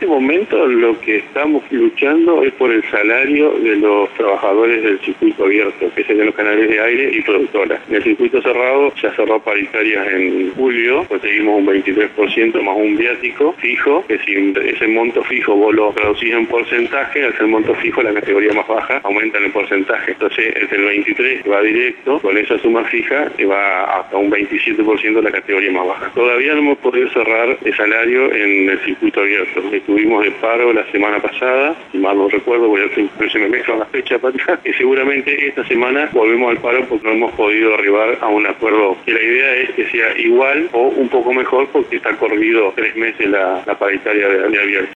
este momento lo que estamos luchando es por el salario de los trabajadores del circuito abierto, que serían los canales de aire y productoras. En el circuito cerrado ya cerró paritarias en julio, conseguimos un 23% más un viático fijo, que si ese monto fijo vos lo traducís en porcentaje, al ser monto fijo la categoría más baja aumenta en el porcentaje. Entonces es el 23 que va directo, con esa suma fija que va hasta un 27% de la categoría más baja. Todavía no hemos podido cerrar el salario en el circuito abierto. Estuvimos de paro la semana pasada, si mal no recuerdo, se me mezclan las fechas, y seguramente esta semana volvemos al paro porque no hemos podido arribar a un acuerdo. Y la idea es que sea igual o un poco mejor porque está corrido 3 meses la paritaria de abierto.